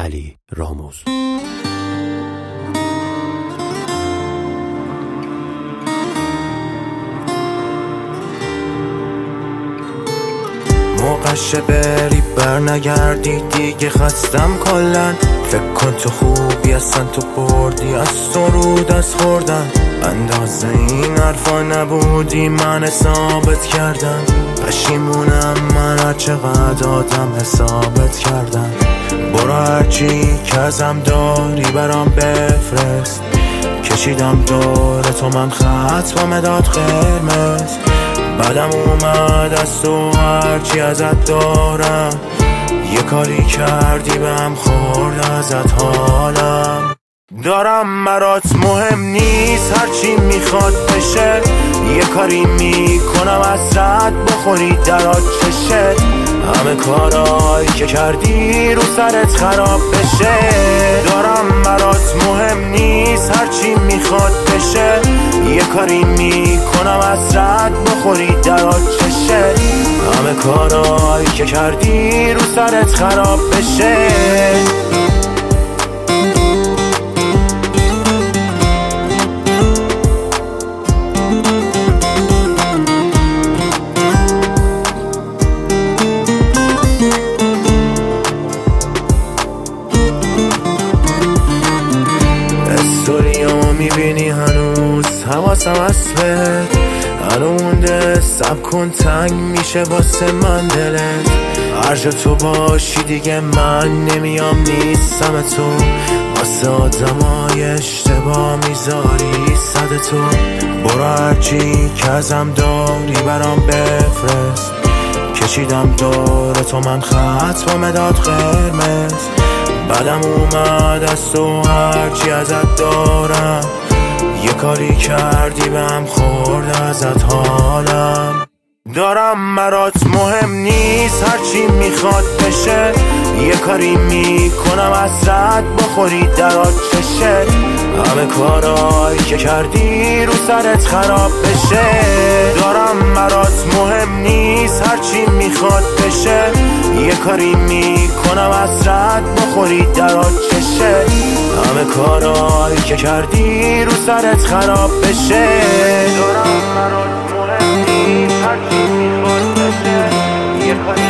علی راموز. موقعشه بری بر نگردی دیگه، خستم کلن. فکر کن تو خوبی اصلا تو بردی از سرود از خوردن. اندازه این حرفا نبودی من ثابت کردم. پشیمونم من هر چقدر آدم حسابت کردم. برو هرچی که ازم داری برام بفرست. کشیدم دور تو من خط با مداد قرمز. بعدم اومد از تو هرچی ازت دارم. یه کاری کردی بهم خورد ازت حالم. دارم برات مهم نیست هرچی میخواد بشه. یه کاری میکنم حسرت بخوری در آتشه. همه کارایی که کردی رو سرت خراب بشه. دارم برات مهم نیست هرچی میخواد بشه. یه کاری میکنم حسرت بخوری در آتشه. همه کارایی که کردی رو سرت خراب بشه. استوریو میبینی هنوز حواسم هست بهت. هنو مونده سب کن تنگ میشه واسه من دلت. هر جا تو باشی دیگه من نمیام نیستم تو. واسه آدمای اشتباه میذاری صد تو. برو هرچی که ازم داری برام بفرست. کشیدم دور تو من خط با مداد قرمز. بعدم اومد از تو هرچی ازت دارم. یه کاری کردی بهم خورد ازت حالم. دارم برات مهم نیست هرچی میخواد بشه. یه کاری میکنم حسرت بخوری در آتشه. همه کارایی که کردی رو سرت خراب بشه. دارم برات مهم نیست هرچی میخواد بشه. یه کاری میکنم حسرت بخوری در آتشه. همه کارایی که کردی رو سرت خراب بشه. دارم برات مهم نیست هرچی میخواد بشه. یه کاری